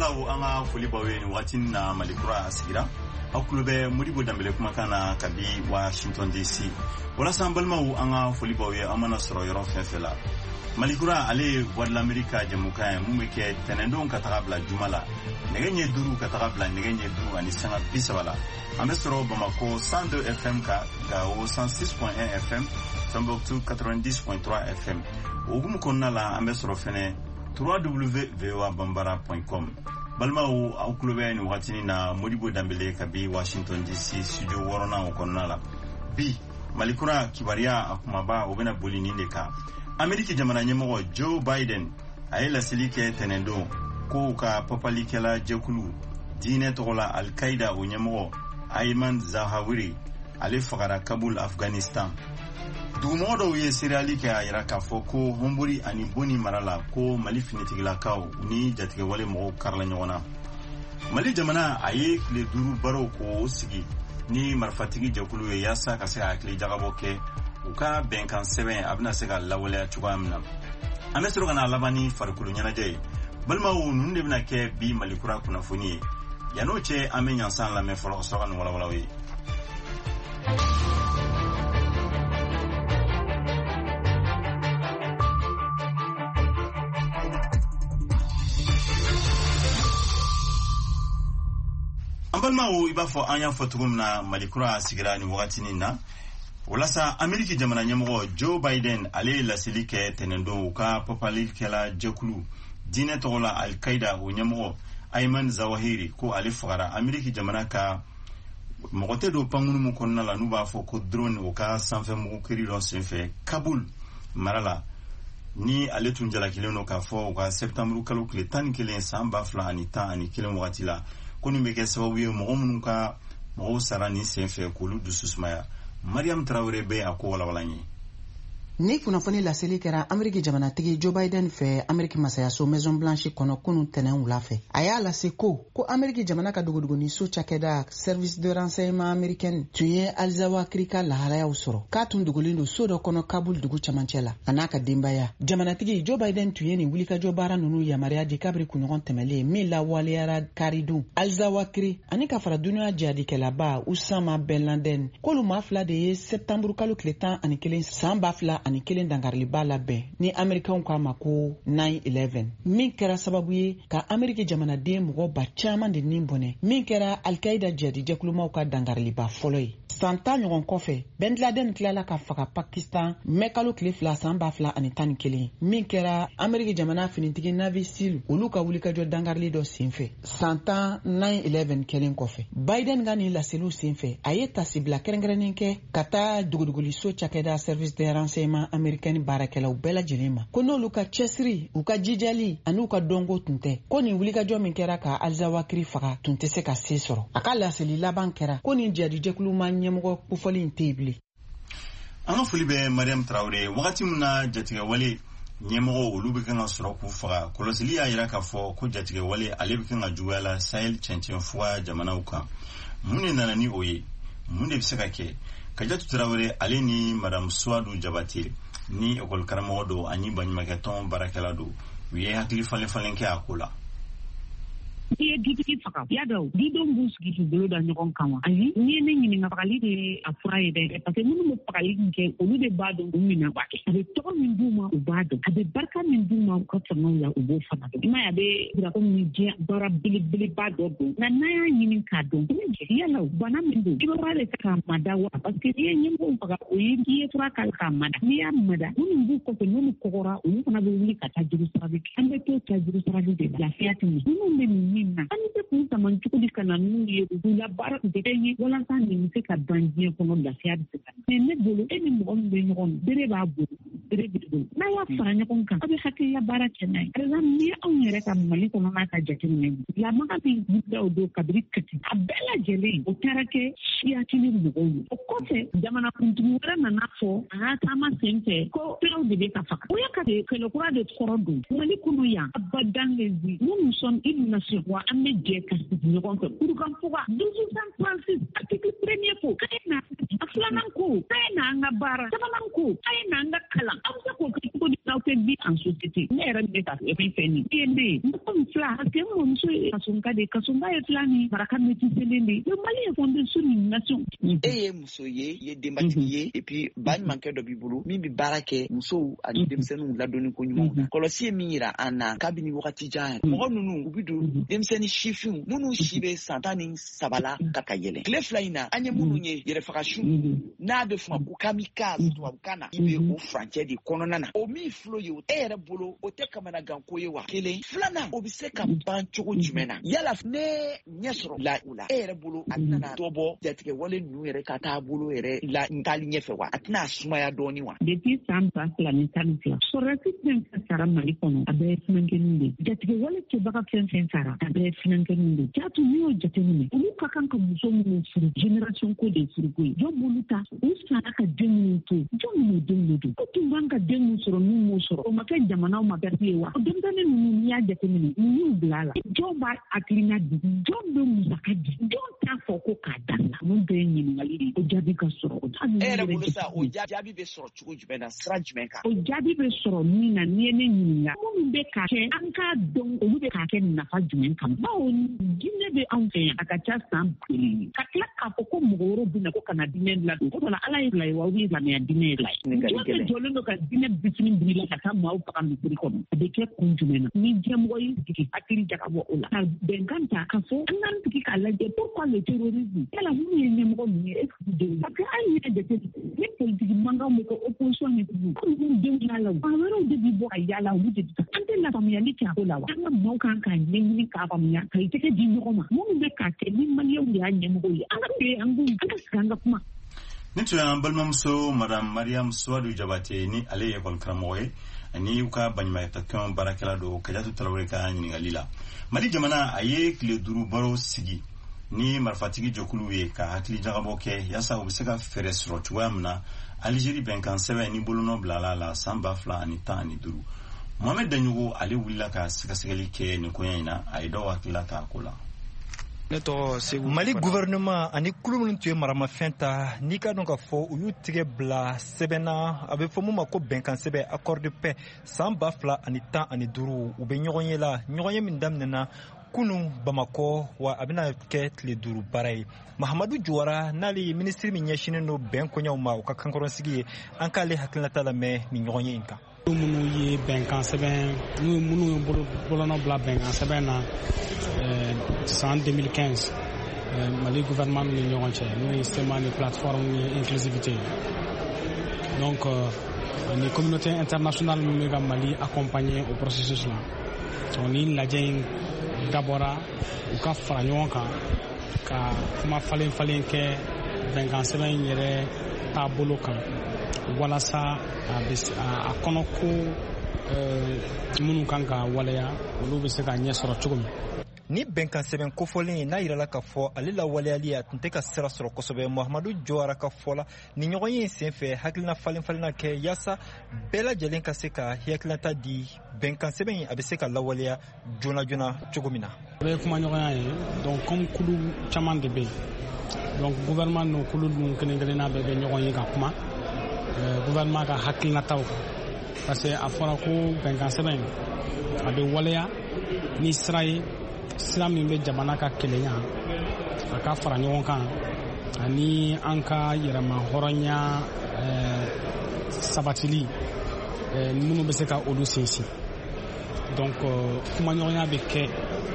Balmalawo anga foli bawe ni watin na Malikura asigira akulube Modibo Dambele kumakana kabi Washington DC wala sambalmawo anga foli bawe amana soro yoro fefela Malikura ale wadla Amerika jamuka mumeke tenendon katabla jumala negenye duru katabla negenye duru ani sanga bisawala amesoro Bamako 102 FM ka gao 106.1 FM Tombouctou 90.3 FM ogum konna la amesoro fene www.voabambara.com balmawo akulube ni watini na Modibo Dambele kabi Washington DC studio worona okonnala bi Malikura kibaria akumaba obena bolini ndeka Ameriki jamana nyemo Joe Biden ayela silike tenendo ko ka papalikela jekulu dine tola Al-Qaeda onyemo Ayman Zawahiri ale fagara Kabul Afghanistan Dumodo ye seriali ke ayira ka foko homburi ani boni marala ko Mali finitigila kaw ni jatige wale mo karla nyona Mali jamana aye le duru baro ko sigi ni marfatigi jekulu ye yasa ka se akli jagaboke uka benkan 7 abna sega lawale chugamna amesro kana labani farkulu nyana jey balma wonunde bina ke bi Malikura kuna funi yanoche amenya san la me folo sogan wala wala wi ambalma wo ibafo anya fotugumna Malikura sigirani wakati nina Walasa Ameriki jamana nyemo Joe Biden ale la silike tenendo ka papalikela jekulu dine tola Al-Qaeda nyemo Ayman Zawahiri ko ale fagara Ameriki jamana ka mogote do pangunu mu konna la nuba fo ko drone o ka sanfe mu kiri lo senfe Kabul marala ni ale tunjala kileno ka fo ka septembre kalo kile tan kile samba fla ani tan ani kile watila konu meke sababu ye mo munu ka mo sarani senfe kulu dususmaya Mariam Traoré be ako wala walanye ni kunafoni la seli kɛra Ameriki jamanatigi Joe Biden fɛ Ameriki masayaso Maison Blanche kɔnɔ kunu tɛnɛn wula fɛ a y'a lase ko Ameriki jamana ka duguduguni so cakɛda Service de renseignement américaine tun ye Al Zawahiri ka lahalayaw sɔrɔ k'a tun dogolen do so dɔ kɔnɔ Kabul dugu camancɛ la a n'a ka denbaya jamanatigi Joe Biden tun ye nin wulikajɔ baara nunu yamaruya di kabiri kunɲɔgɔn tɛmɛlen min lawaleyara karidun Al Zawahiri ani ka fara duniya jihadikɛlaba Usama Ben Laden k'olu maa fila de ye septembre kalo tile 11 san 2000 ani kelen dangariliba labɛn ni Amerikanw k'a ma ko 9/11 min kɛra sababu ye ka Ameriki jamanaden mɔgɔ ba caman de nin bɔnɛ min kɛra Al-Qaeda jihadijɛkulumaw ka dangariliba fɔlɔ ye san 10 ɲɔgɔn kɔfɛ Ben Laden tilala ka faga Pakistan mɛ kalo tile 2 san 2011 min kɛra Ameriki jamana finitigi Navy SEAL olu ka wulikajɔ dangarili dɔ senfɛ san 10 9/11 kelen kɔfɛ Biden ka nin laseliw senfɛ a ye tasibila kɛrɛnkɛrɛnnen kɛ ka taa dugudugoliso cakɛda Service de renseignement américaine baarakɛlaw bɛɛ lajɛlen ma ko n'olu ka cɛsiri u ka jijali ani u ka dɔnko tun tɛ ko nin wulikajɔ min kɛra ka Al Zawahiri faga tun tɛ se ka se sɔrɔ a ka laseli laban kɛra ko nin jihadijɛkuluma ɲɛmɔgɔ kofɔli in tɛ bilen an ka foli bɛ Mariam Traoré wagati min na jatigɛwale ɲɛmɔgɔ olu bɛ kan ka sɔrɔ k'u faga kɔlɔsili y'a jira k'a fɔ ko jatigɛwale ale bɛ kan ka juguya la Sahel cɛncɛnfuga jamanaw kan mun de nana ni o ye mun de bɛ se ka kɛ Kajatu Traoré ale ni Madame Suadu Jabate ni ekol karamɔgɔ do ani baɲumankɛ tɔn baarakɛla do u ye hakili falen kɛ a ko la Ye dutigi faga ya dɔw didenw b'u sigi k'u bolo da ɲɔgɔn kan wa ayi ni ye ne ɲininka fagali de a fura ye dɛ parce que minnu bɛ fagali min kɛ olu de b'a dɔn u mina ba kɛ a bɛ tɔgɔ min d'u ma u b'a dɔn a bɛ barika min d'u ma u ka famaw la u b'o fana dɔn i m'a ye a bɛ ko min diɲɛ baara belebeleba dɔ don nka n'a y'a ɲini k'a dɔn yala bana min don i b'a de k'a mada wa parce que n'i ye ɲɛmɔgɔw faga o ye i ye fura k'ale k'a mada n'i y'a mada minnu b'u kɔfɛ n'olu kɔgɔra olu fana bɛ wuli ka taa juru sarali kɛ an bɛ t'o ta juru sarali de lafiya tɛ ɲɛ minnu bɛ nin min na an bɛ kun saman cogo di ka na n'u ye u la baara tun tɛ ye walasa nin bɛ se ka ban diɲɛ kɔnɔ lafiya bɛ se ka na ne bolo e ni mɔgɔ min bɛ ɲɔgɔn na bere b'a bolo bere bɛ bolo n'a y'a fara ɲɔgɔn kan a bɛ hakilila baara kɛ n'a ye par exemple ni anw yɛrɛ ka Mali kɔnɔ n'a ka jateminɛ lamaga bɛ gudaw don kabiri kati a bɛɛ lajɛlen o taara kɛ siyakili mɔgɔw ye o kɔfɛ jamanakuntigi wɛrɛ nana fɔ a y'a taama sen fɛ ko fɛnw de bɛ ka faga o y'a ka kɛlɛkura de kɔrɔ don Mali kɔnɔ yan abadan les nous sommes une nation wa an bɛ jɛ ka ɲɔgɔn fɛ kurukan foga 1236 article premier ko k'a ye na a filanan ko k'a ye na an ka baara sabanan ko a ye na an ka kalan aw bɛ se k'o kɛ cogo di n'aw tɛ bi en société ne yɛrɛ bɛ ka min fɛ nin e ne ye mɔgɔ min fila parce que n mɔmuso ye kasonka de kasonka ye fila ni maraka métiselen de le Mali est fondé sur une nation. E ye muso ye ye denbatigi ye et puis baɲumankɛ dɔ b'i bolo min bɛ baara kɛ musow ani denmisɛnninw ladonni ko ɲumanw na kɔlɔsi ye min yira an na kabini wagati jan mɔgɔ ninnu u bɛ don denmisɛnnin sifinw minnu si bɛ san 13 la ka yɛlɛ tile fila in na an ye minnu ye yɛrɛfagasu n'a bɛ fɔ ko kamikaze tubabukan na i bɛ o furancɛ de kɔnɔna na o min filɛ ye e yɛrɛ bolo o tɛ kamanaganko ye wa kelen filanan o bɛ se ka ban cogo jumɛn na yala ne ɲɛ sɔrɔ la u la e yɛrɛ bolo a tɛna dɔ bɔ jatigɛ wale ninnu yɛrɛ ka taa bolo yɛrɛ la ntaali ɲɛfɛ wa a tɛna sumaya dɔɔni wa. Depuis san 2012 sɔrɔdasi fɛn fɛn sara Mali kɔnɔ a bɛɛ ye finankɛnin de jatigɛ wale kɛbaga fɛn fɛn sara a bɛɛ ye finankɛnin de jatu n'i y'o jateminɛ olu ka kan ka muso minnu furu génération ko de furuko ye jɔn b'olu ta u sara ka den minnu to jɔn minnu den de don o tun b'an ka den minnu sɔrɔ n'u m'o sɔrɔ o ma kɛ jamanaw ma bɛɛ ye wa o denmisɛnnin ninnu n'i y'a jateminɛ mun y'u bila a la jɔn b'a hakilina di jɔn bɛ musaka di jɔn t'a fɔ ko k'a dabila mun bɛɛ ye ɲininkali de o jaabi ka sɔrɔ o yɛrɛ bolo sa o jaabi bɛ sɔrɔ cogo jumɛn na sira jumɛn kan o jaabi bɛ sɔrɔ min na n'i ye ne ɲininka minnu bɛ k'a kɛ an k'a dɔn olu bɛ k'a kɛ nafa jumɛn kama bawo diinɛ bɛ anw fɛ yan a ka ca san 1 ka tila k'a fɔ ko mɔgɔ wɛrɛw bɛ na ko kana diinɛ ladon o la ala ye bila ye wa u ye silamɛya diinɛ ye la ye jɔn bɛ jɔlen don ka diinɛ bisini birila ka taa maaw faga misiri kɔnɔ a bɛ kɛ kun jumɛn na ni diɲɛmɔgɔ y'i sigi hakili jagabɔ o la ka bɛnkan ta ka fɔ an k'an sigi k'a lajɛ pourquoi le terrorisme yala minnu ye ɲɛmɔgɔ ninnu ye est-ce que denw parce que an yɛrɛ jate ni politiki mankanw bɛ kɛ opposition ni tugu olu denw yala o maa wɛrɛw de bɛ bɔ ka yala olu de bɛ an tɛ lafaamuyali kɛ a ko la wa an ka maaw kan k'a ɲɛɲini k'a faamuya ka i tɛgɛ di ɲɔgɔn ma minnu bɛ k'a kɛ ni maliyɛnw de y'a ɲɛmɔgɔ ye an ka sigi an ka sigi an ka kuma. Ni tun y'an balimamuso madame Mariam Suwadu Jabate ni ale ye école karamɔgɔ ye ani u ka baɲumankɛtɔn baarakɛla don Kajatu Tarawele ka ɲininkali la Mali jamana a ye tile 5 baro sigi ni marifatigi jɔkulu ye ka hakili jagabɔ kɛ yasa u bɛ se ka fɛɛrɛ sɔrɔ cogoya min na Algérie bɛnkan sɛbɛn ni bolonɔ bilala la san 2015 Mohamed Daɲogo ale wulila ka sɛgɛsɛgɛli kɛ nin koɲɛ in na a ye dɔw hakilila k'a ko la. Mali gouvernement ani kulu minnu tun ye maramafɛn ta n'i ka dɔn ka fɔ u y'u tigɛ bila sɛbɛnna a bɛ fɔ mun ma ko bɛnkan sɛbɛn accord de paix san 2015 u bɛ ɲɔgɔn ye la ɲɔgɔn ye min daminɛna kunu Bamakɔ wa a bɛna kɛ tile 5 baara ye Mahamadu Jowara n'ale ye ministre min ɲɛsinen don bɛn koɲɛw ma u ka kankɔrɔnsigi ye an k'ale hakilinata lamɛn nin ɲɔgɔn ye in kan. Minnu ye bɛnkan sɛbɛn minnu ye bolonɔ bila bɛnkan sɛbɛn na san 2015 Mali gouvernement ni ɲɔgɔn cɛ n'o ye sema ni plateforme ni inclusivité donc ni communauté internationale min bɛ ka Mali accompagner au processus la ni lajɛ in dabɔra u ka fara ɲɔgɔn kan ka kuma falen kɛ bɛnkan sɛbɛn in yɛrɛ taabolo kan walasa a kɔnɔ ko minnu kan ka waleya olu bɛ se ka ɲɛ sɔrɔ cogo min. Ni bɛnkan sɛbɛn kofɔlen n'a yirala ka fɔ ale la waleyali a tun tɛ ka sira sɔrɔ kosɛbɛ Mahamadu Jowara ka fɔ la ni ɲɔgɔn ye sen fɛ hakilina falenna kɛ yaasa bɛɛ lajɛlen ka se ka hakilinata di bɛnkan sɛbɛn in a bɛ se ka lawaleya joona cogo min na. O ye kuma ɲɔgɔnya ye donc comme kulu caman de bɛ yen donc gouvernement n'o kulu ninnu kelen-kelenna bɛɛ bɛ ɲɔgɔn ye ka kuma gouvernement ka hakilinataw kan parce que a fɔra ko bɛnkan sɛbɛn a bɛ waleya ni sira ye sira min bɛ jamana ka kelenya a ka fara ɲɔgɔn kan ani an ka yɛrɛma hɔrɔnya sabatili minnu bɛ se ka olu sinsin donc kumaɲɔgɔnya bɛ kɛ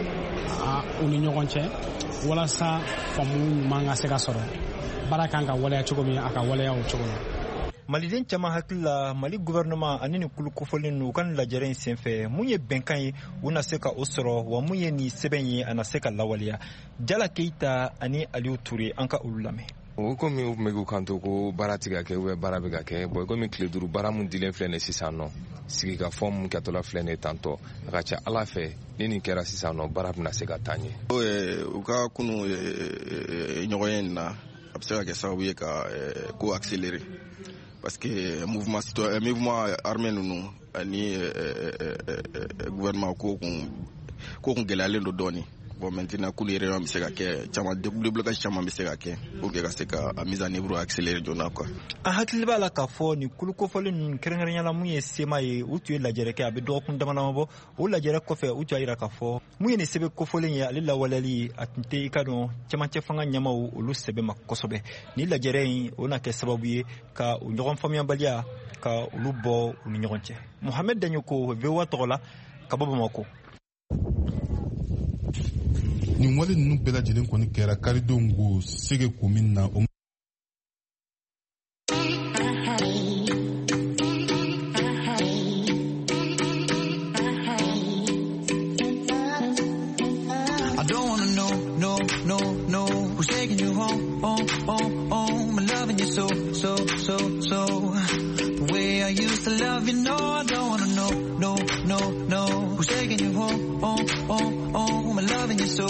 u ni ɲɔgɔn cɛ walasa faamu ɲuman ka se ka sɔrɔ baara kan ka waleya cogo min a ka waleya o cogo la. Maliden caman hakili la Mali gouvernement ani ni kulu kofɔlen n'u ka lajɛrɛ in senfɛ mun ye bɛnkan ye u na se ka o sɔrɔ wa mun ye nin sɛbɛn ye a na se ka lawaleya Jala Keita ani Aliou Touré an ka olu lamɛn. O komi u tun bɛ k'u kanto ko baara tɛ ka kɛ ou bien baara bɛ ka kɛ bon komi tile 5 baara mun dilen filɛ nin sisan nɔ sigikafɔ mun kɛtɔla filɛ nin tantɔ a ka ca Ala fɛ ni nin kɛra sisan nɔ baara bɛna se ka taa ɲɛ. U ka kunu ɲɔgɔn ye nin na a bɛ se ka kɛ sababu ye ka ko accélérer parce que mouvement armé ninnu ani gouvernement ko kun gɛlɛyalen don dɔɔni bon maintenant coup les réunions c'est que chama déblocage chama be se ka pour que c'est ka mise en œuvre accélérer jona quoi a hakili bala ka fo ni kulu ko fo len kerenganya la muye sema ye utu la jere ka be do kun damana mabo o la jere ko fe utu ayira ka fo muye ne sebe ko fo len ya lilla walali atinte ikado chama chefanga nyama o lu sebe makosobe ni la jere ona ke sababu ye ka o nyogon famia balia ka lu bo o nyogonche Mohamed Danyoko be watola ka baba mako ni wale nunu bela jelen koni kera karidongo sege kumina I don't wanna know who's taking you home, I'm loving you so. The way I used to love you, no, I don't wanna know who's taking you home, I'm loving you so.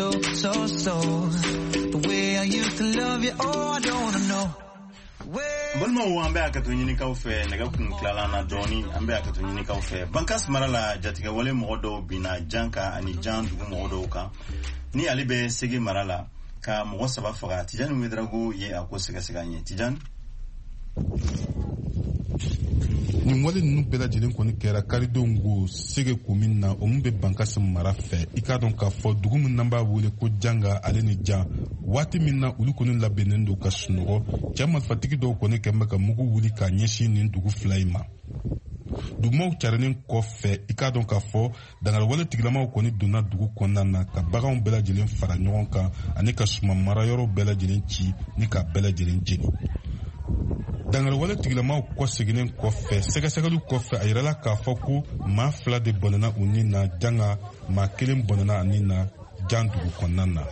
The way I used to love you, I don't wanna know. Balmo ambe akatunyini kaufe naga kunklala na doni ambe akatunyini kaufe bankas marala jatiga wale modo bina janka ani jan dugu modo ka ni alibe segi marala ka mo saba faga tijan wedrago ye akosega seganye tijan ni wale nunu bela jelen koni kera karidongo sege kumina ombe bankas mara fe ikadon ka fo dugu mun namba wule ko janga ale ni jan wati minna ulu koni labenendo ka sunogo jamal fatigi do koni kemba ka mugu wuli ka nyeshi nin dugu flaima dugumaw carinin kɔfɛ i k'a dɔn k'a fɔ dangari wale tigilamaw kɔni donna dugu kɔnɔna na ka baganw bɛɛ lajɛlen fara ɲɔgɔn kan ani ka suma marayɔrɔ bɛɛ lajɛlen ci ni ka bɛɛ lajɛlen jeni dangari wale tigilamaw kɔseginen kɔfɛ sɛgɛsɛgɛliw kɔfɛ a yirala k'a fɔ ko maa 2 de bɔnɛna u ni na janga maa 1 bɔnɛna ani na jan dugu kɔnɔna na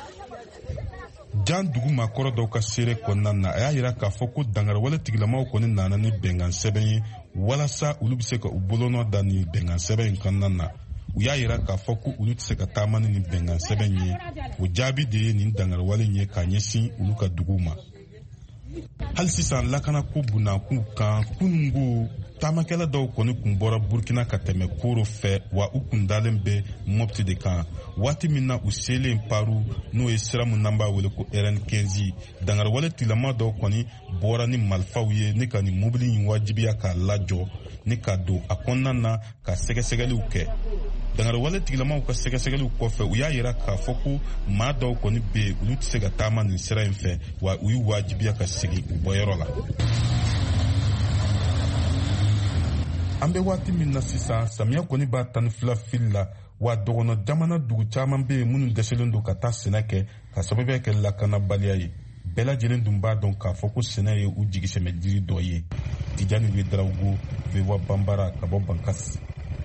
jan dugu maakɔrɔ dɔw ka seere kɔnɔna na a y'a yira k'a fɔ ko dangari wale tigilamaw kɔni nana ni bɛnkan sɛbɛn ye walasa olu bɛ se ka u bolonɔ da ni bɛnkan sɛbɛn in kɔnɔna na u y'a yira k'a fɔ ko olu tɛ se ka taama ni nin bɛnkan sɛbɛn ye o jaabi de ye nin dangari wale in ye k'a ɲɛsin olu ka duguw ma hali sisan lakanako bunakun kan kunungo taamakɛla dɔw kɔni kun bɔra burkina ka tɛmɛ koro fɛ wa u kun dalen bɛ mɔpti de kan waati min na u selen paru n'o ye sira min n'an b'a wele ko RN15 dangari wale tigilama dɔw kɔni bɔra ni marifaw ye ni ka nin mobili in wajibiya k'a lajɔ ni ka don a kɔnɔna na ka sɛgɛsɛgɛliw kɛ dangari wale tigilamaw ka sɛgɛsɛgɛliw kɔfɛ u y'a yira k'a fɔ ko maa dɔw kɔni bɛ yen olu tɛ se ka taama nin sira in fɛ wa u y'u wajibiya ka segin u bɔyɔrɔ la an bɛ waati min na sisan samiya kɔni b'a tan ni fila fili la wa dɔgɔnɔ jamana dugu caman bɛ yen minnu dɛsɛlen don ka taa sɛnɛ kɛ ka sababuya kɛ lakanabaliya ye bɛɛ lajɛlen dun b'a dɔn k'a fɔ ko sɛnɛ ye u jigisɛmɛ jiri dɔ ye tijani wedarawogo vewa banbara ka bɔ bankasi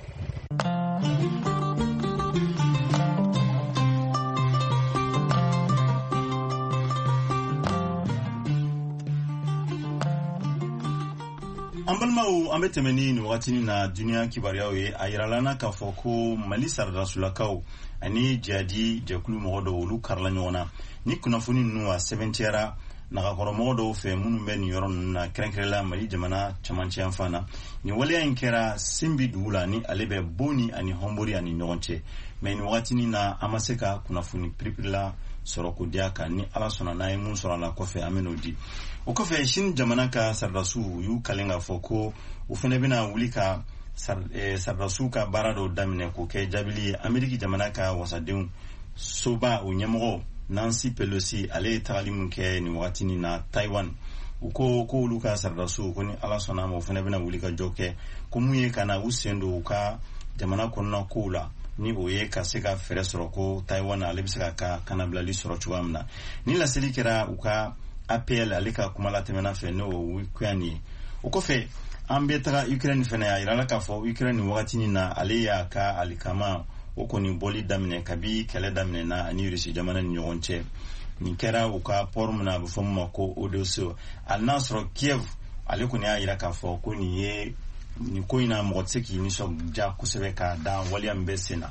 an balimaw an bɛ tɛmɛ ni nin wagatinin na duniya kibaruyaw ye a yiralana k'a fɔ ko mali saradasulakaw ani jihadi jɛkulu mɔgɔ dɔw olu karila ɲɔgɔn na ni kunnafoni ninnu a sɛbɛntiyara nagakɔrɔmɔgɔ dɔw fɛ minnu bɛ nin yɔrɔ ninnu na kɛrɛnkɛrɛnla mali jamana camancɛ yan fan na nin waleya in kɛra sinbi dugu la ni ale bɛ boni ani hɔnbori ani ɲɔgɔn cɛ mɛ nin wagatinin na an ma se ka kunnafoni piripirila sɔrɔ k'o di a kan ni ala sɔnna n'a ye mun sɔrɔ a la kɔfɛ an bɛn'o di o kɔfɛ sini jamana ka saridasiw y'u kalen k'a fɔ ko u fana bɛna wuli ka saridasiw ka baara dɔw daminɛ k'o kɛ jaabili ye ameriki jamana ka wasadenw soba o ɲɛmɔgɔ Nancy Pelosi ale ye tagali mun kɛ nin wagatinin na Taiwan u ko olu ka saridasiw ko ni ala sɔnna ma o fana bɛna wuli ka jɔ kɛ ko mun ye ka na u sen don u ka jamana kɔnɔna kow la ni o ye ka se ka fɛɛrɛ sɔrɔ ko Taiwan ale bɛ se ka kanabilali sɔrɔ cogoya min na ni laseli kɛra u ka APL ale ka kuma latɛmɛna fɛ n'o wikuyan ye o kɔfɛ an bɛ taga Ukraine fana a yirala k'a fɔ Ukraine wagatinin na ale y'a ka alikama o kɔni bɔli daminɛ kabi kɛlɛ daminɛna ani Rusi jamana ni ɲɔgɔn cɛ nin kɛra u ka port min na a bɛ fɔ min ma ko Odessa hali n'a sɔrɔ Kiev ale kɔni y'a yira k'a fɔ ko nin ko in na mɔgɔ tɛ se k'i nisɔndiya kosɛbɛ k'a da waleya min bɛ sen na.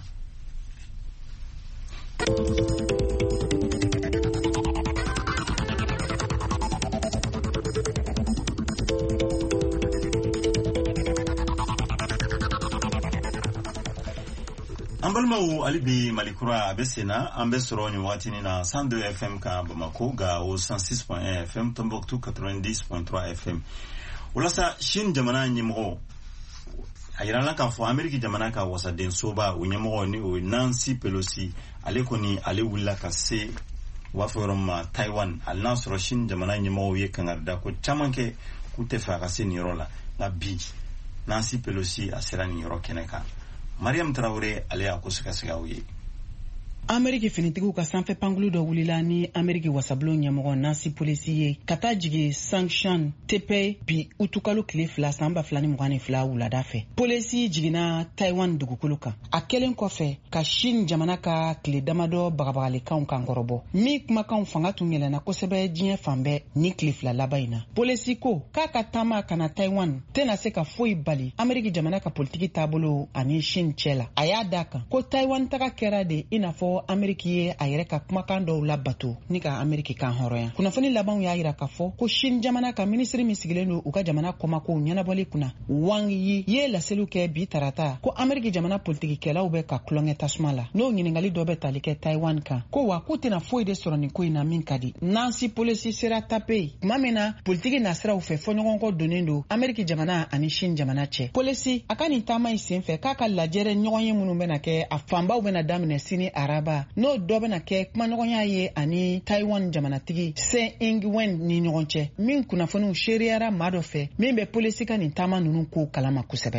an Balmau alibi malikura besena ambe soroni watini na 102 FM ka Bamako ga o 106.1 FM Tombouctou 90.3 FM. Ulasa shin jamana nyimo ayirana ka fo Ameriki jamana ka wasa den soba unyemo ni o Nancy Pelosi alekoni ale wulla ka se wa forum Taiwan al nasro shin jamana nyimo ye kanarda ko chamanke kutefa ka se ni rola la bi Nancy Pelosi asera ni ro keneka Mariam Traoré ale akusika sigawi Ameriki finitigiw ka sanfɛ pankulu dɔ wulila ni Ameriki wasabilo ɲɛmɔgɔ Nancy Pelosi ye ka taa jigi sanction TP bi utukalo tile 2 san 2022 wulada fɛ. Pelosi jiginna Taiwan dugukolo kan. A kɛlen kɔfɛ ka Chine jamana ka tile damadɔ bagabagalikanw kan kɔrɔbɔ. Min kumakanw fanga tun yɛlɛnna kosɛbɛ diɲɛ fan bɛɛ ni tile 2 laban in na. Pelosi ko k'a ka taama kana Taiwan tɛna se ka foyi bali Ameriki jamana ka politiki taabolo ani Chine cɛ la. A y'a d'a kan ko Taiwan taga kɛra de i n'a fɔ Ameriki ye a yɛrɛ ka kumakan dɔw labato ni ka Ameriki kan hɔrɔnya. Kunnafoni labanw y'a yira k'a fɔ ko Chine jamana ka ministre min sigilen don u ka jamana kɔmakow ɲɛnabɔli kunna Wang Yi ye laseliw kɛ bi tarata ko Ameriki jamana politikikɛlaw bɛ ka tulonkɛ tasuma la n'o ɲiningali dɔ bɛ tali kɛ Taiwan kan ko wa k'u tɛna foyi de sɔrɔ nin ko in na min ka di. Nancy Pelosi sera tape tuma min na politiki nasiraw fɛ fɔɲɔgɔnkɔ donnen don Ameriki jamana ani Chine jamana cɛ. Pelosi a ka nin taama in senfɛ k'a ka lajɛrɛ ɲɔgɔn ye minnu bɛna kɛ a fanbaw bɛna daminɛ sini araba n'o dɔ bɛna kɛ kumaɲɔgɔnya ye ani Taiwan jamanatigi Tsai Ing-wen ni ɲɔgɔn cɛ min kunnafoniw seriyara maa dɔ fɛ min bɛ Pelosi ka nin taama ninnu ko kalama kosɛbɛ.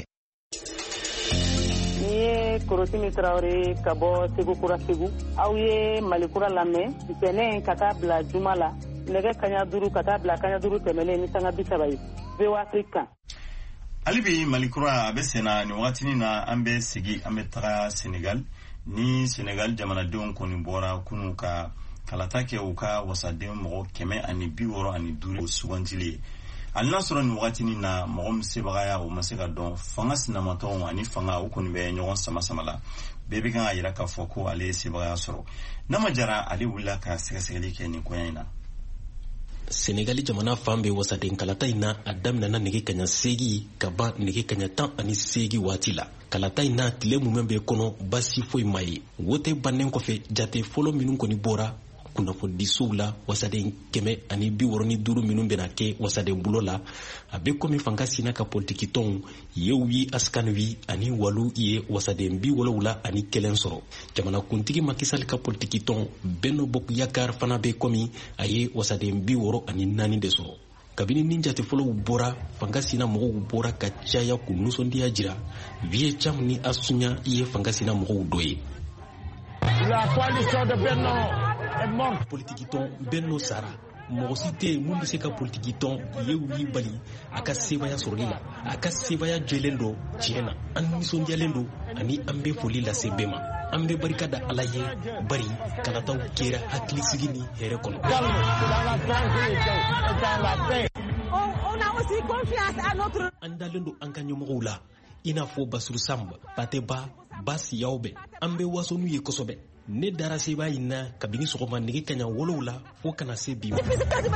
Ni ye Korotini Traoré ka bɔ Segu kura Segu aw ye Malikura lamɛn ntɛnɛn ka taa bila juma la nɛgɛ kaɲa 5 ka taa bila kaɲa 5 tɛmɛlen ni sanga 30 ye VOA Afrique. Alibi Malikura abe sena ni watini na ambe sigi ambe taga Senegal ni Senegal jamanadenw kɔni bɔra kunu ka kalata kɛ u ka wasaden mɔgɔ 125 sugantili ali n'a sɔrɔ nin wagatini na mɔgɔ min sebagaya o ma se ka dɔn fanga sinamatɔw ani fanga o kɔni bɛ ɲɔgɔn sama-sama la bɛɛ bɛ kan ka yira k'a fɔ ko ale ye sebagaya sɔrɔ n'a ma jara ale wulila ka sɛgɛsɛgɛli kɛ nin koɲa in na. Senegali jamana fan bɛ wasaden kalata in na a daminɛna nege kaɲa 8 ka ban nege kaɲa 18 waati la. Kalata in na tile mun bɛ kɔnɔ basi foyi ma ye. Wote bannen kɔfɛ jate fɔlɔ minnu kɔni bɔra kunnafonidisow la wasaden 125 minnu bɛna kɛ wasaden bulo la a bɛ komi fanga sina ka politiki tɔnw yew yi askaniwi ani walu ye wasaden 71 sɔrɔ. Jamanakuntigi Macky Sall ka politiki tɔn Benno Bokk Yakaar fana bɛ komi a ye wasaden 64 de sɔrɔ. Kabini nin jate fɔlɔw bɔra fanga sina mɔgɔw bɔra ka caya k'u nisɔndiya jira Vie Cham ni Asunya ye fanga sina mɔgɔw dɔ ye. La coalition de Benno est morte. Politiki tɔn Benno sara mɔgɔ si tɛ yen mun bɛ se ka politiki tɔn ye wuli bali a ka sebaya sɔrɔli la a ka sebaya jɛlen don tiɲɛ na an nisɔndiyalen don ani an bɛ foli lase bɛɛ ma an bɛ barika da Ala ye bari kalataw kɛra hakilisigi ni hɛrɛ kɔnɔ. An dalen don an ka ɲɛmɔgɔw la i n'a fɔ Basiru Samba Pateba Basi Yawbɛ an bɛ waso n'u ye kosɛbɛ. Ne dara seba in na kabini sɔgɔma nege kaɲa 7 la fo kana se bi ma.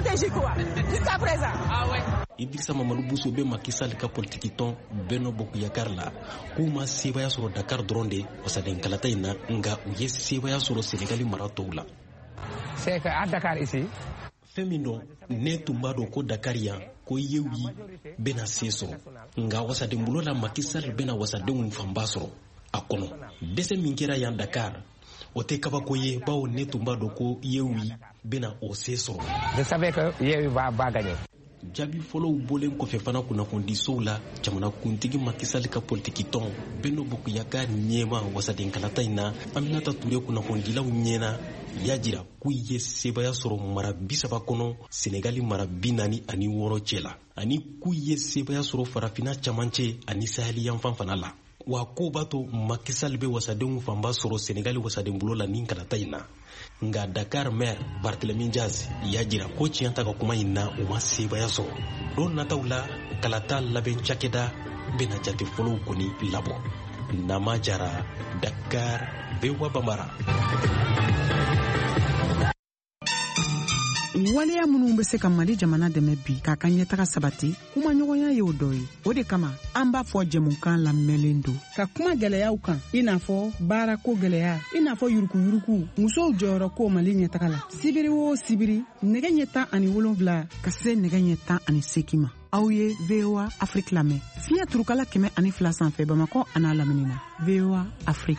Idrissa Mamadou Bousso bɛ Macky Sall ka politiki tɔn Benno Bokk Yakaar la k'u ma sebaya sɔrɔ Dakar dɔrɔn de wasaden kalata in na nga u ye sebaya sɔrɔ Senegali mara tɔw la. C'est qu'à Dakar ici fɛn min dɔn ne tun b'a dɔn ko Dakar yan ko yewi bɛna se sɔrɔ nga wasaden bolo la Macky Sall bɛna wasadenw fanba sɔrɔ a kɔnɔ dɛsɛ min kɛra yan Dakar o tɛ kabako ye bawo ne tun b'a dɔn ko yewi bɛna o se sɔrɔ. Je savais que yewi va gagner. Jaabi fɔlɔw bɔlen kɔfɛ fana kunnafonidisow la jamanakuntigi Macky Sall ka politiki tɔn Benno Bokk Yakaar ɲɛma wasaden kalata in na Aminata Touré kunnafonidilaw ɲɛna y'a jira k'u ye sebaya sɔrɔ mara 30 kɔnɔ Senegali mara 46 cɛ la ani k'u ye sebaya sɔrɔ farafina camancɛ ani Saheli yanfan fana la. Wa ko b'a to Macky Sall bɛ wasadenw fanba sɔrɔ Senegali wasaden bolo la nin kalata in na nga Dakar maire Barthélémy Diaz y'a jira ko tiɲɛ ta ka kuma in na u ma sebaya sɔrɔ. Don nataw la kalata labɛn cakɛda bɛna jate fɔlɔw kɔni labɔ. Nama Jara, Dakar, VOA Bambara. waleya minnu be se ka Mali jamana dɛmɛ bi k'a ka ɲɛtaga sabati kuma ɲɔgɔnya ye o dɔ ye. O de kama an b'a fɔ jɛmukan lamɛnlen don ka kuma gɛlɛyaw kan i n'a fɔ baarako gɛlɛya, i n'a fɔ yurukuyuruku, musow jɔyɔrɔko Mali ɲɛtaga la. Sibiri o sibiri nɛgɛ ɲɛ 17 ka se nɛgɛ ɲɛ 18 ma. Aw ye VOA Afrique lamɛn fiɲɛ turukala 102 sanfɛ Bamakɔ a n'a lamini na. VOA Afrique.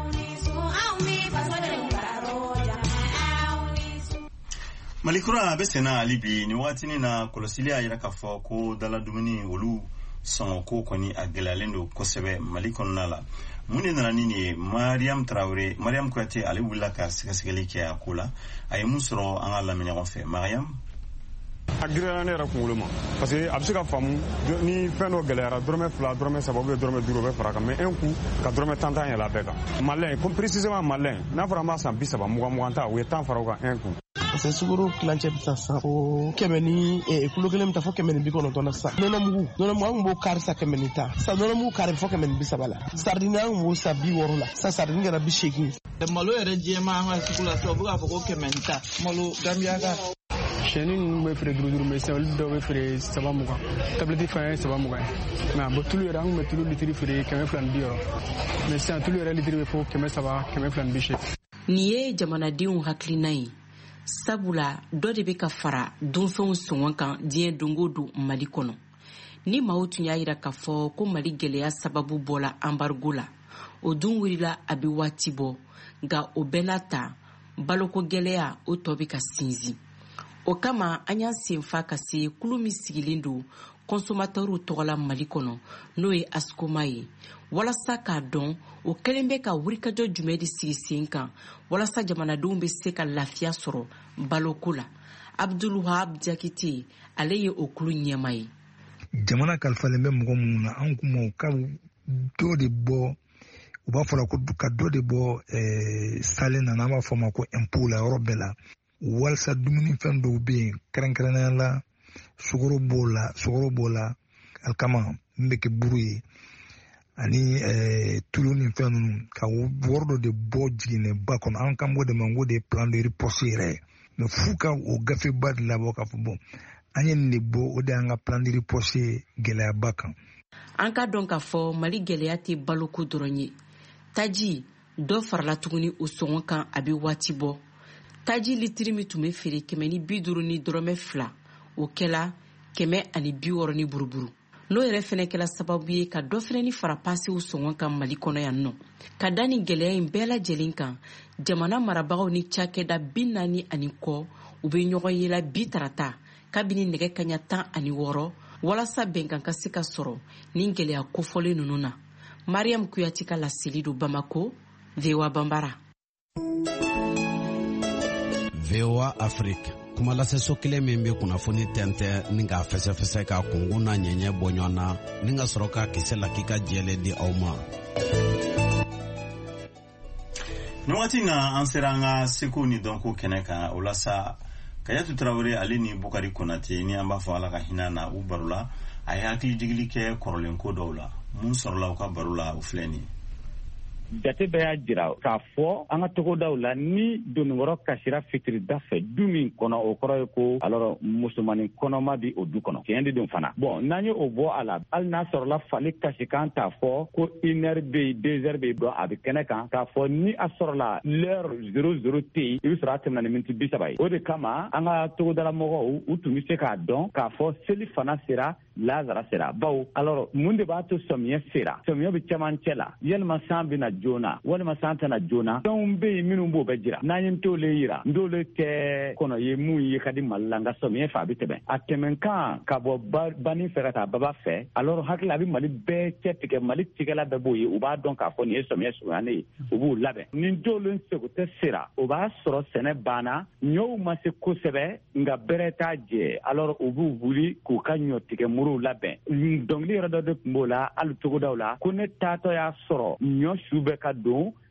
Malikura a bɛ senna hali bi ni waatini na kɔlɔsili y'a yira k'a fɔ ko dala dumuni olu sɔngɔko kɔni a gɛlɛyalen don kosɛbɛ Mali kɔnɔna la. Mun de nana ni nin ye? Mariam Kuyate ale wulila ka sɛgɛsɛgɛli kɛ a ko la. A ye mun sɔrɔ an ka lamɛn ɲɔgɔn fɛ. Mariam? A giriyara ne yɛrɛ kunkolo ma parce que a bɛ se ka faamu ni fɛn dɔ gɛlɛyara dɔrɔmɛ 2 dɔrɔmɛ 3 ou bien dɔrɔmɛ 5 o bɛ fara kan mais un coup ka dɔrɔmɛ 10 yɛlɛ a bɛɛ kan. Malien comme précisément malien n'a fɔra an b'a san 30 20 ta o ye 10 fara o kan un coup. Parce que sukaro kilancɛ bɛ taa san o 100 ni kulo 1 bɛ taa fɔ 190 na sisan. Nɔnɔmugu an b'o kari sa 110 sisan nɔnɔmugu kari fɔ 130 la. Sardine an b'o sa 60 la sisan sardine kɛra 80. Malo yɛrɛ jɛma an ka sugu la sisan u bɛ k'a fɔ ko 110 malo Gambia ka. Chenille ninnu bɛ feere 5 mais olu dɔw bɛ feere 70 tablette fana ye 70 mais a bɔ tulu yɛrɛ an tun bɛ tulu litiri feere 260 mais sisan tulu yɛrɛ litiri bɛ fɔ 300 280. Nin ye jamanadenw hakilina ye sabula dɔ de bɛ ka fara dunfɛnw sɔngɔ kan diɲɛ dongo don Mali kɔnɔ. Ni maaw tun y'a yira k'a fɔ ko Mali gɛlɛya sababu bɔla embargo la o dun wulila a bɛ waati bɔ nka o bɛɛ n'a ta baloko gɛlɛya o tɔ bɛ ka sinsin. O kama an y'an senfa ka se kulu min sigilen don consommateurs tɔgɔla Mali kɔnɔ n'o ye Askoma ye walasa k'a dɔn o kɛlen bɛ ka wulikajɔ jumɛn de sigi sen kan walasa jamanadenw bɛ se ka lafiya sɔrɔ baloko la. Abdulwahab Jakite ale ye o kulu ɲɛma ye. Jamana kalifalen bɛ mɔgɔ minnu na an kuma o ka dɔ de bɔ u b'a fɔ ko ka dɔ de bɔ salen na n'an b'a fɔ ma ko impôt la yɔrɔ bɛɛ la. Walasa dumuni fɛn dɔw bɛ yen kɛrɛnkɛrɛnnenya la sukaro b'o la alikama min bɛ kɛ buru ye ani tulu ni fɛn ninnu ka wɔri dɔ de bɔ jiginnɛba kɔnɔ an kan b'o de ma ko de ye plan de riposte yɛrɛ ye mais f'u ka o gafeba de labɔ k'a fɔ bon an ye nin de bɔ o de y'an ka plan de riposte gɛlɛyaba kan. An ka dɔn k'a fɔ Mali gɛlɛya tɛ baloko dɔrɔn ye taji dɔ farala tuguni o sɔngɔ kan a bɛ waati bɔ. Taji litiri min tun bɛ feere 150 ni dɔrɔmɛ 2 o kɛla 160 ni buruburu. N'o yɛrɛ fɛnɛ kɛla sababu ye ka dɔ fɛnɛ ni fara pasew sɔngɔ kan Mali kɔnɔ yan nɔ. Ka da ni gɛlɛya in bɛɛ lajɛlen kan jamana marabagaw ni cakɛda 40 kɔ u bɛ ɲɔgɔn yela bi tarata kabini nɛgɛ kaɲa 16 walasa bɛnkan ka se ka sɔrɔ ni gɛlɛya kofɔlen ninnu na. Mariam Kuyate ka laseli do Bamako, VOA Bambara. VOA Afrique kuma laseso kelen min bɛ kunnafoni tɛntɛn ni k'a fɛsɛfɛsɛ ka kungun n'a ɲɛɲɛ bɔ ɲɔgɔn na ni ka sɔrɔ ka kisɛ la k'i ka jɛlen di aw ma. Nin waati na an sera an ka seko ni dɔnko kɛnɛ kan o la sa Kayatu Tarawele ale ni Bukari Konate ni an b'a fɔ ala ka hinɛ na u baro la a ye hakili jigili kɛ kɔrɔlen ko dɔw la mun sɔrɔla u ka baro la o filɛ nin ye. Jate bɛɛ y'a jira k'a fɔ an ka togodaw la ni donnikɔrɔ kasira fitirida fɛ du min kɔnɔ o kɔrɔ ye ko alors musomanin kɔnɔma bi o du kɔnɔ tiɲɛ de don fana bon n'an ye o bɔ a la hali n'a sɔrɔla fali kasikan t'a fɔ ko 1 heure bɛ yen 2 heures bɛ yen a bɛ kɛnɛ kan k'a fɔ ni a sɔrɔla l'heure 00 tɛ yen i bɛ sɔrɔ a tɛmɛna ni miniti 30 ye o de kama an ka togodalamɔgɔw u tun bɛ se k'a dɔn k'a fɔ seli fana sera Lazara sera bawo alors mun de b'a to samiyɛ sera samiyɛ bɛ cɛmancɛ la yalima san bɛna joona walima san tɛna joona fɛnw bɛ yen minnu b'o bɛ jira n'an ye t'ole yira n'ole tɛ kɔnɔ ye mun ye ka di Mali la nka samiyɛ fɛ a bɛ tɛmɛ a tɛmɛkan ka bɔ bani fɛ ka taa baba fɛ alors hakili a bɛ Mali bɛɛ cɛ tigɛ Mali tigɛla bɛɛ b'o ye u b'a dɔn k'a fɔ nin ye samiyɛ surunyalen ye u b'u labɛn ni t'ole seko tɛ sera o b'a sɔrɔ sɛnɛ banna ɲɔw ma se kosɛbɛ nka bɛrɛ t'a jɛ alors u b'u wuli k'u ka ɲɔ tigɛ muru labɛn dɔnkili yɛrɛ dɔ de tun b'o la hali togodaw la ko ne taatɔ y'a sɔrɔ ɲɔ su bɛ ka don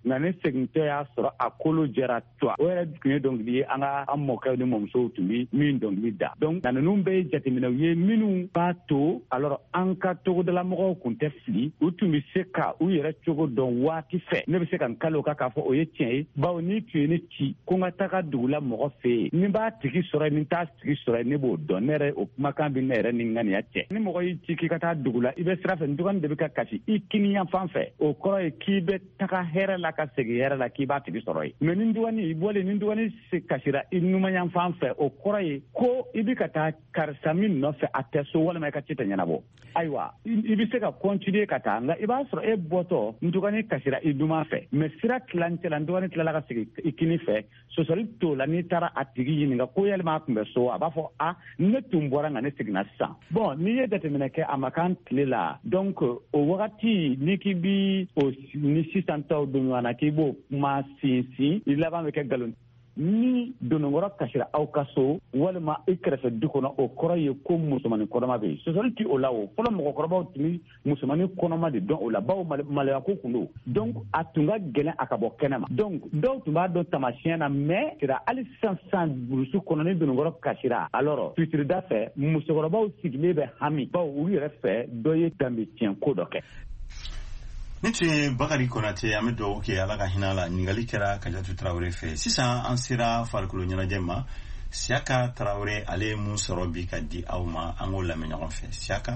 nka ne segintɔ y'a sɔrɔ a kolo jɛra twa o yɛrɛ tun ye dɔnkili ye an mɔkɛw ni mɔmusow tun bi min dɔnkili da donc ninnu bɛɛ ye jateminɛw ye minnu b'a to alors an ka togodalamɔgɔw kun tɛ fili u tun bɛ se ka u yɛrɛ cogo dɔn waati fɛ ne bɛ se ka n kale o kan k'a fɔ o ye tiɲɛ ye bawo ni tun ye ne ci ko n ka taga dugula mɔgɔ fɛ yen ni b'a tigi sɔrɔ ni t'a tigi sɔrɔ ne b'o dɔn ne yɛrɛ o kumakan bɛ ne yɛrɛ ni ŋaniya cɛ ni mɔgɔ y'i ci k'i ka taa dugu la i bɛ sira fɛ n dɔgɔnin de bɛ ka kasi i kini yan fan fɛ o kɔrɔ ye k'i bɛ taga hɛrɛ la ka segin hɛrɛ la k'i b'a tigi sɔrɔ ye mais ni dɔgɔnin i bɔlen ni dɔgɔnin kasira i numan yan fan fɛ o kɔrɔ ye ko i bɛ ka taa karisa min nɔfɛ a tɛ so walima i ka ci tɛ ɲɛnabɔ ayiwa i bɛ se ka continuer ka taa nka i b'a sɔrɔ e bɔtɔ n dɔgɔnin kasira i numan fɛ mais sira tilancɛ la n dɔgɔnin tilala ka segin i kini fɛ sɔsɔli t'o la n'i taara a tigi ɲininka ko yalima a tun bɛ so a b'a fɔ ne tun bɔra nka ne seginna sisan bon n'i ye jateminɛ kɛ a ma kan tile la donc o wagati ni k'i bi ni sisan taw don ɲɔgɔn na k'i b'o kuma sinsin i laban bɛ kɛ nkalon ni donokɔrɔ kasira aw ka so walima i kɛrɛfɛ du kɔnɔ o kɔrɔ ye ko musomanin kɔnɔma bɛ yen sɔsɔli ti o la o fɔlɔ mɔgɔkɔrɔbaw tun bɛ musomanin kɔnɔma de dɔn o la bawo maloya ko kun don donc a tun ka gɛlɛn a ka bɔ kɛnɛma donc dɔw tun b'a dɔn tamasiyɛn na mais sira hali sisan burusi kɔnɔ ni donokɔrɔ kasira alors fitirida fɛ musokɔrɔbaw sigilen bɛ hami bawo u yɛrɛ fɛ dɔ ye danbe tiɲɛ ko dɔ kɛ. Ni tun ye Bakari Konate an bɛ dugawu kɛ Ala ka hinɛ la ɲininkali kɛra Kajatu Tarawele fɛ sisan an sera farikolo ɲɛnajɛ ma Siaka Tarawele ale ye mun sɔrɔ bi ka di aw ma an k'o lamɛn ɲɔgɔn fɛ Siaka.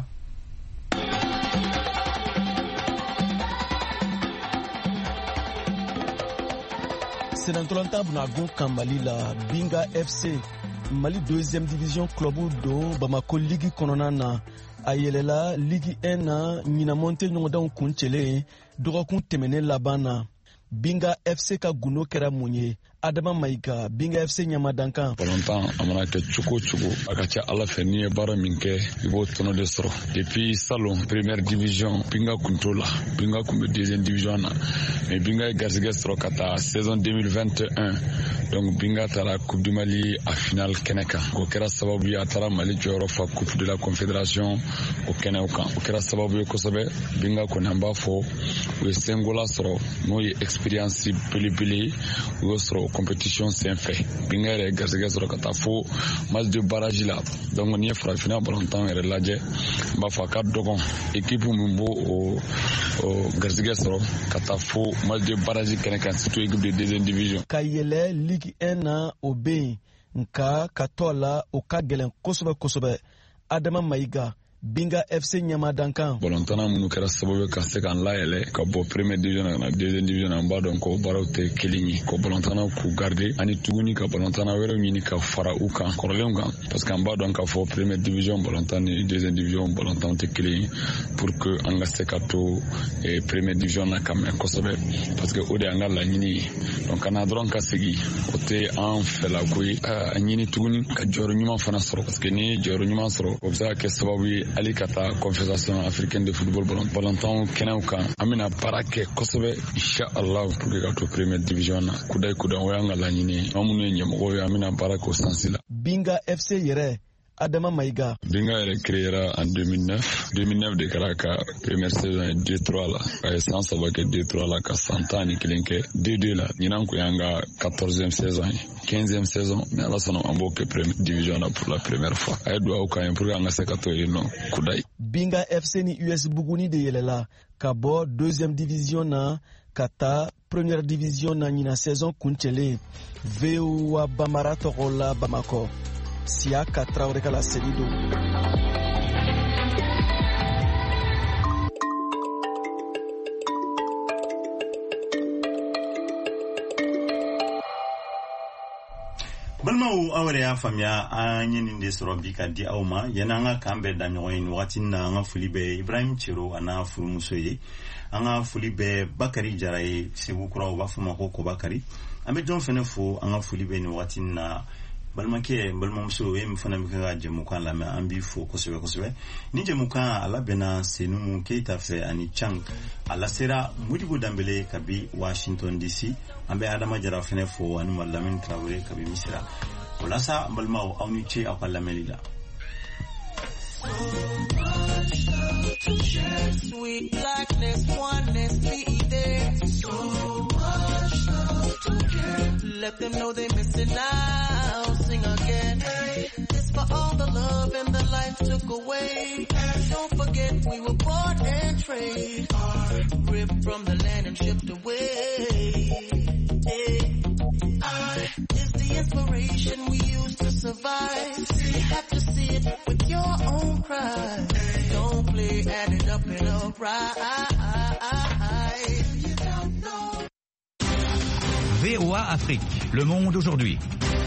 Senatolanta Bunagon kan Mali la Binga FC Mali 2e division club do Bamako Ligue kɔnɔna na a yɛlɛla Ligue 1 na ɲinamonte ɲɔgɔndanw kun cɛlen dɔgɔkun tɛmɛnen laban na Binga FC ka gundo kɛra mun ye Adama Mayiga Binga FC ɲamadankan Balontan a mana kɛ cogo o cogo a ka ca Ala fɛ n'i ye baara min kɛ i b'o tɔnɔ de sɔrɔ depuis salon première division Binga kun t'o la Binga kun bɛ deuxième division na mais Binga ye garisɛgɛ sɔrɔ ka taa saison 2021 donc Binga taara Coupe du Mali a finale kɛnɛ kan o kɛra sababu ye a taara Mali jɔyɔrɔ fa Coupe de la Confédération o kɛnɛw kan o kɛra sababu ye kosɛbɛ Binga kɔni an b'a fɔ u ye sengola sɔrɔ n'o ye expérience belebele u y'o sɔrɔ compétition senfɛ Binga yɛrɛ garisɛgɛ sɔrɔ ka taa fo match de barrage la donc n'i ye farafinna balontan yɛrɛ lajɛ n b'a fɔ a ka dɔgɔn équipe min b'o o garisɛgɛ sɔrɔ ka taa fo match de barrage kɛnɛ kan surtout équipe de deuxième division ka yɛlɛ Ligue 1 na o bɛ yen nka ka tɔ la o ka gɛlɛn kosɛbɛ Adama Mayiga Binga FC ɲamadankan balontanna minnu kɛra sababu ye ka se k'an layɛlɛ ka bɔ première division na ka na deuxième division na n b'a dɔn ko baaraw tɛ kelen ye ko balontanna k'u garder ani tuguni ka balontanna wɛrɛw ɲini ka fara u kan kɔrɔlenw kan parce que an b'a dɔn k'a fɔ première division balontan ni deuxième division balontan tɛ kelen ye pour que an ka se ka to première division na ka mɛn kosɛbɛ parce que o de y'an ka laɲini ye donc kana dɔrɔn ka segin o tɛ an fɛlako ye a ɲini tuguni ka jɔyɔrɔ ɲuman fana sɔrɔ parce que ni jɔyɔrɔ ɲuman sɔrɔ o bɛ se ka kɛ sababu ye hali ka taa confédération africaine de football balontan kɛnɛw kan an bɛna baara kɛ kosɛbɛ inshallah pour que ka to première division na kudayi o y'an ka laɲini ye an minnu ye ɲɛmɔgɔw ye an bɛna baara kɛ o sansi la. Binga FC yɛrɛ Adama Mayiga Binga yɛrɛ créera en 2009 de kɛra ka première saison ye 2-3 la a ye san 3 kɛ 2-3 la ka san 11 kɛ 2-2 la ɲinan kun y'an ka 14e saison ye 15e saison mais Ala sɔnna an b'o kɛ première division na pour la première fois a ye dugawu k'an ye pour que an ka se ka to yen nɔ kudayi. Binga FC ni US Buguni de yɛlɛla ka bɔ 2e division na ka taa première division na ɲina saison kuncɛlen VOA Bambara tɔgɔ la Bamakɔ Siaka Tarawele ka laseli don. Balimaw aw yɛrɛ y'a faamuya an ye nin de sɔrɔ bi ka di aw ma yanni an ka kan bɛɛ da ɲɔgɔn ye nin wagati na an ka foli bɛ Ibrahim Cero a n'a furumuso ye an ka foli bɛ Bakari Jara ye Segu kura u b'a fɔ ma ko Kobakari an bɛ jɔn fana fo an ka foli bɛ nin wagati na balimakɛ balimamuso ye min fana bɛ ka jɛmukan lamɛn an b'i fo kosɛbɛ ni jɛmukan a labɛnna Senumu Keita fɛ ani Chang a lasera Modibo Dambele kabi Washington DC an bɛ Adama Jara fana fo ani Lamini Traoré kabi Misira walasa balimaw aw ni ce aw ka lamɛnli la. Sweet blackness, oneness, be there. So much Let them know they missing out. Sing again. This for all the love and the life took away. Don't forget we were bought and traded. Ripped from the land and shipped away. Is the inspiration we use to survive. You have to see it with your own pride. Don't play, add it up and alright. VOA Afrique, le monde aujourd'hui.